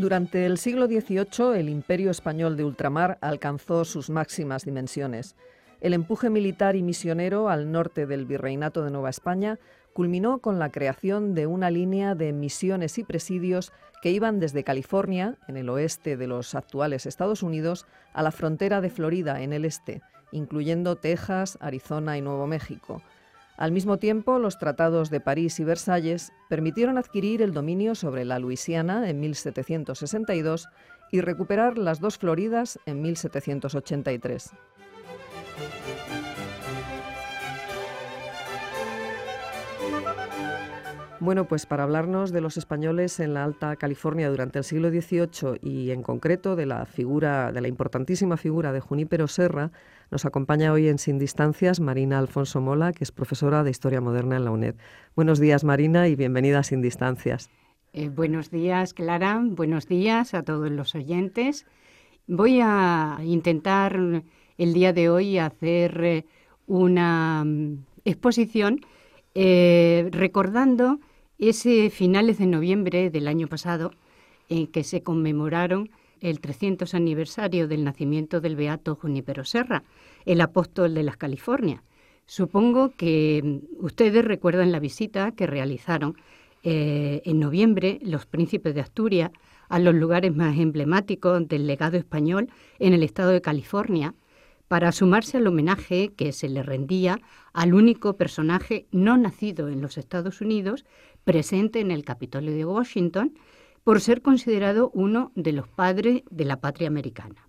Durante el siglo XVIII, el imperio español de ultramar alcanzó sus máximas dimensiones. El empuje militar y misionero al norte del Virreinato de Nueva España culminó con la creación de una línea de misiones y presidios que iban desde California, en el oeste de los actuales Estados Unidos, a la frontera de Florida, en el este, incluyendo Texas, Arizona y Nuevo México. Al mismo tiempo, los tratados de París y Versalles permitieron adquirir el dominio sobre la Luisiana en 1762 y recuperar las dos Floridas en 1783. Bueno, pues para hablarnos de los españoles en la Alta California durante el siglo XVIII y en concreto de la importantísima figura de Junípero Serra, nos acompaña hoy en Sin Distancias Marina Alfonso Mola, que es profesora de Historia Moderna en la UNED. Buenos días, Marina, y bienvenida a Sin Distancias. Buenos días, Clara. Buenos días a todos los oyentes. Voy a intentar el día de hoy hacer una exposición recordando ese finales de noviembre del año pasado en que se conmemoraron el 300 aniversario del nacimiento del beato Junípero Serra, el apóstol de las Californias. Supongo que ustedes recuerdan la visita que realizaron en noviembre los príncipes de Asturias a los lugares más emblemáticos del legado español en el estado de California, para sumarse al homenaje que se le rendía al único personaje no nacido en los Estados Unidos presente en el Capitolio de Washington, por ser considerado uno de los padres de la patria americana.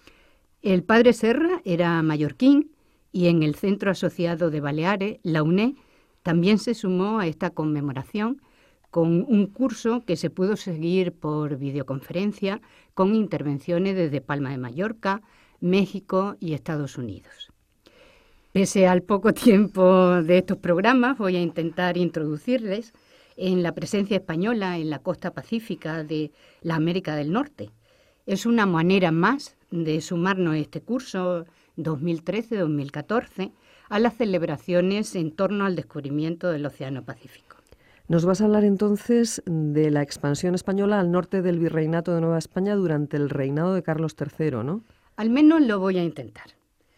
El padre Serra era mallorquín y en el Centro Asociado de Baleares, la UNED, también se sumó a esta conmemoración con un curso que se pudo seguir por videoconferencia con intervenciones desde Palma de Mallorca, México y Estados Unidos. Pese al poco tiempo de estos programas, voy a intentar introducirles en la presencia española en la costa pacífica de la América del Norte. Es una manera más de sumarnos a este curso 2013-2014 a las celebraciones en torno al descubrimiento del Océano Pacífico. Nos vas a hablar entonces de la expansión española al norte del Virreinato de Nueva España durante el reinado de Carlos III, ¿no? Al menos lo voy a intentar.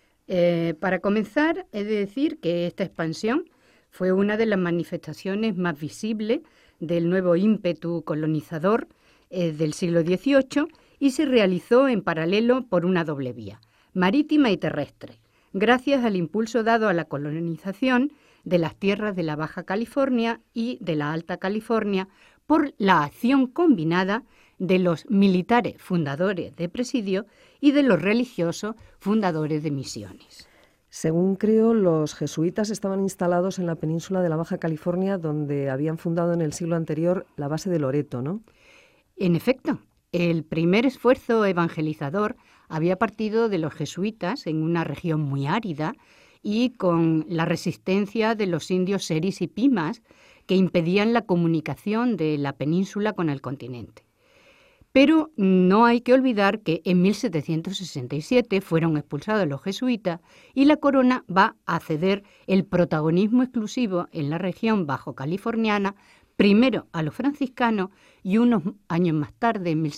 Para comenzar, he de decir que esta expansión fue una de las manifestaciones más visibles del nuevo ímpetu colonizador del siglo XVIII y se realizó en paralelo por una doble vía, marítima y terrestre, gracias al impulso dado a la colonización de las tierras de la Baja California y de la Alta California por la acción combinada de los militares fundadores de presidio y de los religiosos fundadores de misiones. Según creo, los jesuitas estaban instalados en la península de la Baja California, donde habían fundado en el siglo anterior la base de Loreto, ¿no? En efecto, el primer esfuerzo evangelizador había partido de los jesuitas en una región muy árida y con la resistencia de los indios seris y pimas que impedían la comunicación de la península con el continente. Pero no hay que olvidar que en 1767 fueron expulsados los jesuitas y la corona va a ceder el protagonismo exclusivo en la región bajo californiana, primero a los franciscanos y unos años más tarde, en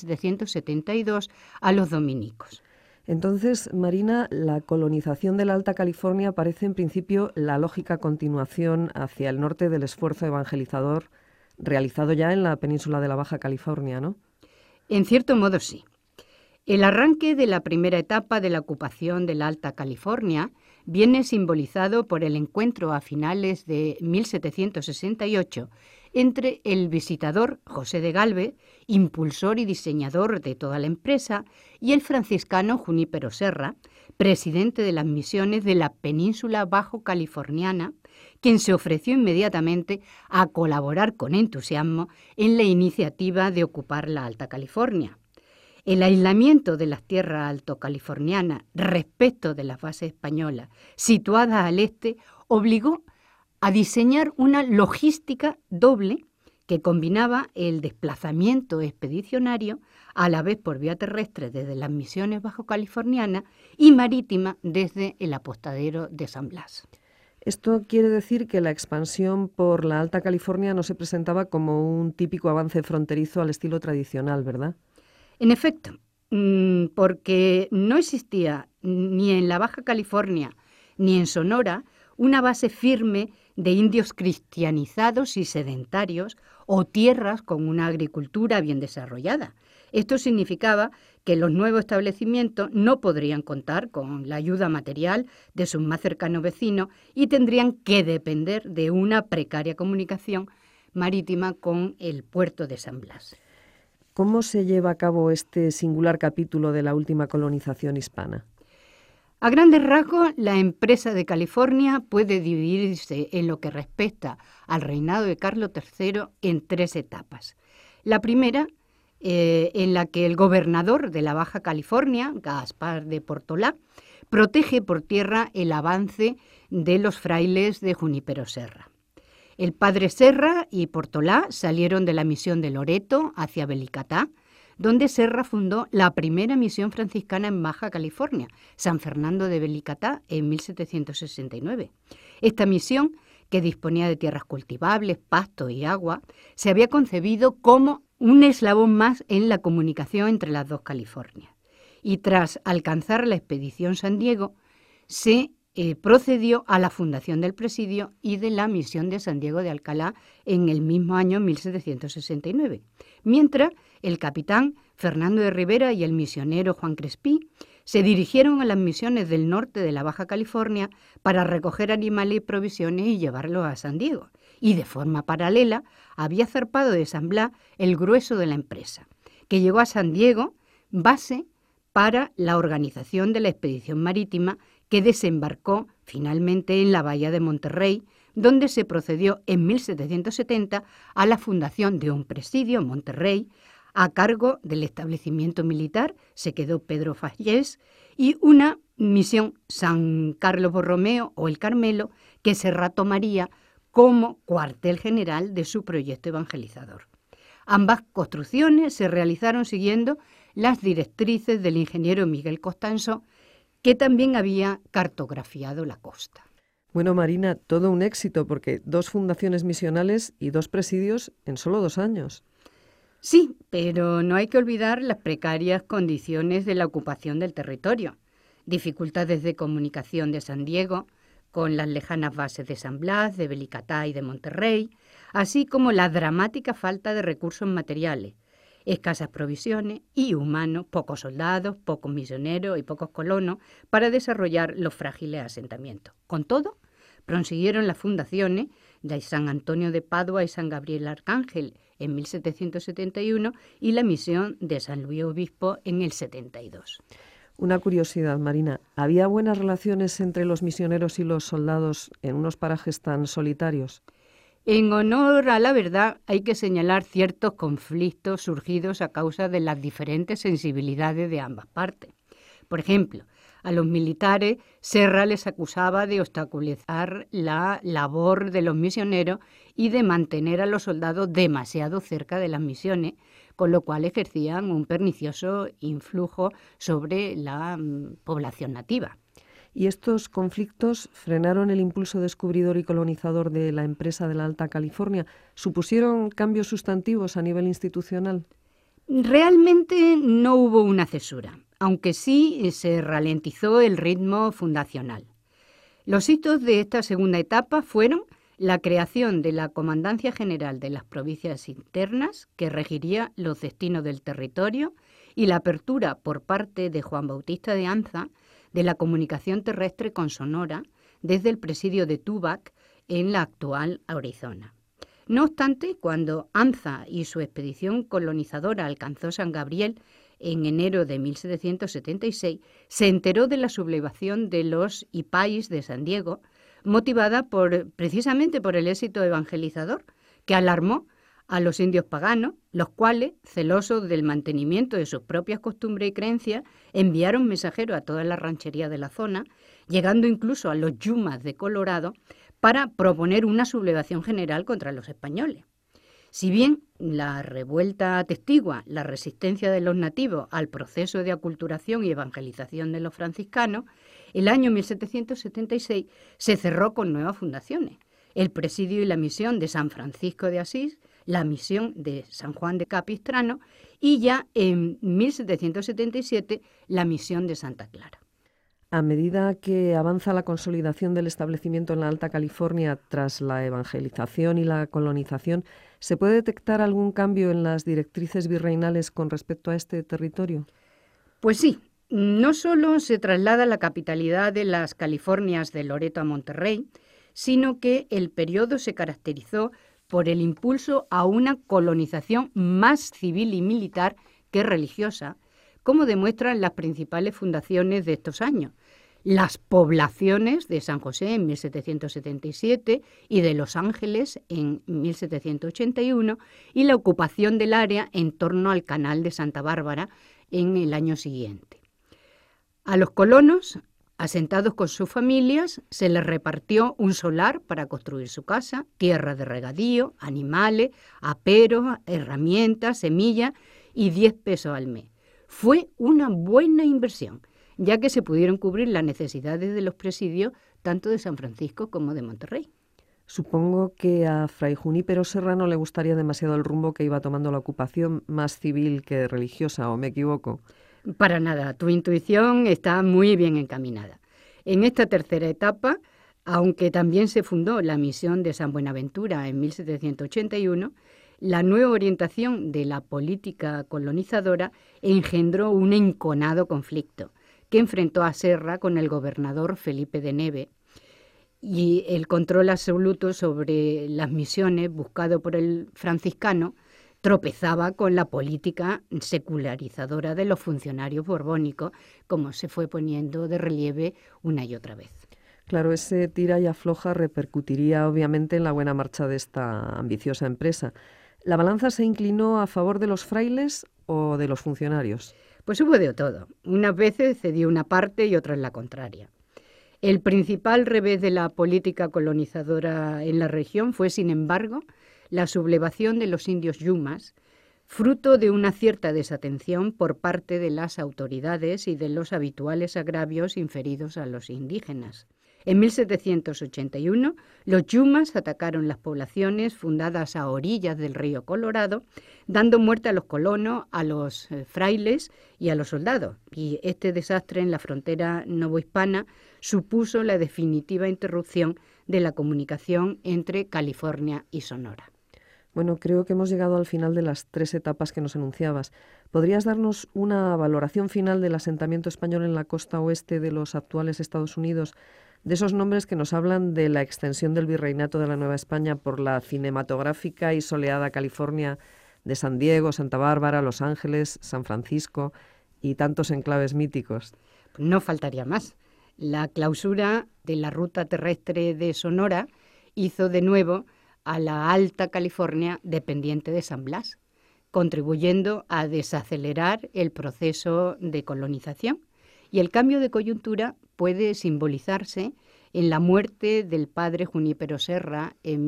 1772, a los dominicos. Entonces, Marina, la colonización de la Alta California parece en principio la lógica continuación hacia el norte del esfuerzo evangelizador realizado ya en la península de la Baja California, ¿no? En cierto modo, sí. El arranque de la primera etapa de la ocupación de la Alta California viene simbolizado por el encuentro a finales de 1768 entre el visitador José de Gálvez, impulsor y diseñador de toda la empresa, y el franciscano Junípero Serra, presidente de las misiones de la península bajo californiana, quien se ofreció inmediatamente a colaborar con entusiasmo en la iniciativa de ocupar la Alta California. El aislamiento de las tierras altocalifornianas respecto de las bases españolas situadas al este obligó a diseñar una logística doble que combinaba el desplazamiento expedicionario a la vez por vía terrestre desde las misiones bajo californianas y marítima desde el apostadero de San Blas. Esto quiere decir que la expansión por la Alta California no se presentaba como un típico avance fronterizo al estilo tradicional, ¿verdad? En efecto, porque no existía ni en la Baja California ni en Sonora una base firme de indios cristianizados y sedentarios o tierras con una agricultura bien desarrollada. Esto significaba que los nuevos establecimientos no podrían contar con la ayuda material de sus más cercanos vecinos y tendrían que depender de una precaria comunicación marítima con el puerto de San Blas. ¿Cómo se lleva a cabo este singular capítulo de la última colonización hispana? A grandes rasgos, la empresa de California puede dividirse en lo que respecta al reinado de Carlos III en 3 etapas. La primera, en la que el gobernador de la Baja California, Gaspar de Portolá, protege por tierra el avance de los frailes de Junípero Serra. El padre Serra y Portolá salieron de la misión de Loreto hacia Belicatá, donde Serra fundó la primera misión franciscana en Baja California, San Fernando de Belicatá, en 1769. Esta misión, que disponía de tierras cultivables, pasto y agua, se había concebido como un eslabón más en la comunicación entre las dos Californias. Y tras alcanzar la expedición San Diego, se procedió a la fundación del presidio y de la misión de San Diego de Alcalá en el mismo año 1769, mientras el capitán Fernando de Rivera y el misionero Juan Crespí se dirigieron a las misiones del norte de la Baja California para recoger animales y provisiones y llevarlos a San Diego, y de forma paralela había zarpado de San Blas el grueso de la empresa, que llegó a San Diego, base para la organización de la expedición marítima que desembarcó finalmente en la bahía de Monterrey, donde se procedió en 1770 a la fundación de un presidio en Monterrey. A cargo del establecimiento militar se quedó Pedro Fallés y una misión San Carlos Borromeo o el Carmelo que Serra tomaría como cuartel general de su proyecto evangelizador. Ambas construcciones se realizaron siguiendo las directrices del ingeniero Miguel Costanzo, que también había cartografiado la costa. Bueno, Marina, todo un éxito, porque 2 fundaciones misionales y 2 presidios en solo 2 años. Sí, pero no hay que olvidar las precarias condiciones de la ocupación del territorio, dificultades de comunicación de San Diego, con las lejanas bases de San Blas, de Belicatá y de Monterrey, así como la dramática falta de recursos materiales, escasas provisiones y humanos, pocos soldados, pocos misioneros y pocos colonos para desarrollar los frágiles asentamientos. Con todo, prosiguieron las fundaciones de San Antonio de Padua y San Gabriel Arcángel en 1771 y la misión de San Luis Obispo en el 72. Una curiosidad, Marina, ¿había buenas relaciones entre los misioneros y los soldados en unos parajes tan solitarios? En honor a la verdad, hay que señalar ciertos conflictos surgidos a causa de las diferentes sensibilidades de ambas partes. Por ejemplo, a los militares, Serra les acusaba de obstaculizar la labor de los misioneros y de mantener a los soldados demasiado cerca de las misiones, con lo cual ejercían un pernicioso influjo sobre la población nativa. ¿Y estos conflictos frenaron el impulso descubridor y colonizador de la empresa de la Alta California? ¿Supusieron cambios sustantivos a nivel institucional? Realmente no hubo una cesura, aunque sí se ralentizó el ritmo fundacional. Los hitos de esta segunda etapa fueron la creación de la Comandancia General de las Provincias Internas, que regiría los destinos del territorio, y la apertura por parte de Juan Bautista de Anza de la comunicación terrestre con Sonora desde el presidio de Tubac en la actual Arizona. No obstante, cuando Anza y su expedición colonizadora alcanzó San Gabriel en enero de 1776, se enteró de la sublevación de los Ipáis de San Diego, motivada precisamente por el éxito evangelizador, que alarmó a los indios paganos, los cuales, celosos del mantenimiento de sus propias costumbres y creencias, enviaron mensajeros a todas las rancherías de la zona, llegando incluso a los Yumas de Colorado, para proponer una sublevación general contra los españoles. Si bien la revuelta atestigua la resistencia de los nativos al proceso de aculturación y evangelización de los franciscanos, el año 1776 se cerró con nuevas fundaciones. El presidio y la misión de San Francisco de Asís, la misión de San Juan de Capistrano y ya en 1777 la misión de Santa Clara. A medida que avanza la consolidación del establecimiento en la Alta California tras la evangelización y la colonización, ¿se puede detectar algún cambio en las directrices virreinales con respecto a este territorio? Pues sí, no solo se traslada la capitalidad de las Californias de Loreto a Monterrey, sino que el periodo se caracterizó por el impulso a una colonización más civil y militar que religiosa, como demuestran las principales fundaciones de estos años: las poblaciones de San José en 1777 y de Los Ángeles en 1781 y la ocupación del área en torno al Canal de Santa Bárbara en el año siguiente. A los colonos, asentados con sus familias, se les repartió un solar para construir su casa, tierra de regadío, animales, aperos, herramientas, semillas y 10 pesos al mes. Fue una buena inversión, ya que se pudieron cubrir las necesidades de los presidios tanto de San Francisco como de Monterrey. Supongo que a Fray Junípero Serra no le gustaría demasiado el rumbo que iba tomando la ocupación, más civil que religiosa, ¿o me equivoco? Para nada, tu intuición está muy bien encaminada. En esta tercera etapa, aunque también se fundó la misión de San Buenaventura en 1781, la nueva orientación de la política colonizadora engendró un enconado conflicto que enfrentó a Serra con el gobernador Felipe de Neve, y el control absoluto sobre las misiones buscado por el franciscano tropezaba con la política secularizadora de los funcionarios borbónicos, como se fue poniendo de relieve una y otra vez. Claro, ese tira y afloja repercutiría obviamente en la buena marcha de esta ambiciosa empresa. ¿La balanza se inclinó a favor de los frailes o de los funcionarios? Pues hubo de todo. Unas veces cedió una parte y otras la contraria. El principal revés de la política colonizadora en la región fue, sin embargo, la sublevación de los indios yumas, fruto de una cierta desatención por parte de las autoridades y de los habituales agravios inferidos a los indígenas. En 1781, los yumas atacaron las poblaciones fundadas a orillas del río Colorado, dando muerte a los colonos, a los frailes y a los soldados. Y este desastre en la frontera novohispana supuso la definitiva interrupción de la comunicación entre California y Sonora. Bueno, creo que hemos llegado al final de las 3 etapas que nos enunciabas. ¿Podrías darnos una valoración final del asentamiento español en la costa oeste de los actuales Estados Unidos? De esos nombres que nos hablan de la extensión del virreinato de la Nueva España por la cinematográfica y soleada California de San Diego, Santa Bárbara, Los Ángeles, San Francisco y tantos enclaves míticos. No faltaría más. La clausura de la ruta terrestre de Sonora hizo de nuevo a la Alta California dependiente de San Blas, contribuyendo a desacelerar el proceso de colonización. Y el cambio de coyuntura puede simbolizarse en la muerte del padre Junípero Serra en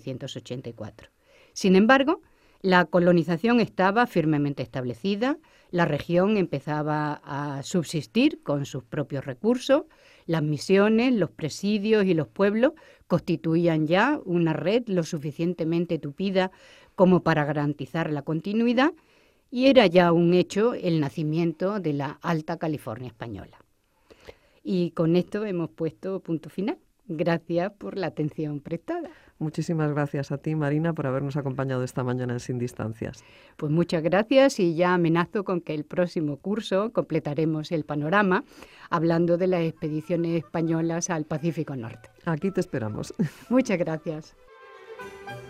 1784. Sin embargo, la colonización estaba firmemente establecida, la región empezaba a subsistir con sus propios recursos, las misiones, los presidios y los pueblos constituían ya una red lo suficientemente tupida como para garantizar la continuidad, y era ya un hecho el nacimiento de la Alta California española. Y con esto hemos puesto punto final. Gracias por la atención prestada. Muchísimas gracias a ti, Marina, por habernos acompañado esta mañana en Sin Distancias. Pues muchas gracias, y ya amenazo con que el próximo curso completaremos el panorama hablando de las expediciones españolas al Pacífico Norte. Aquí te esperamos. Muchas gracias.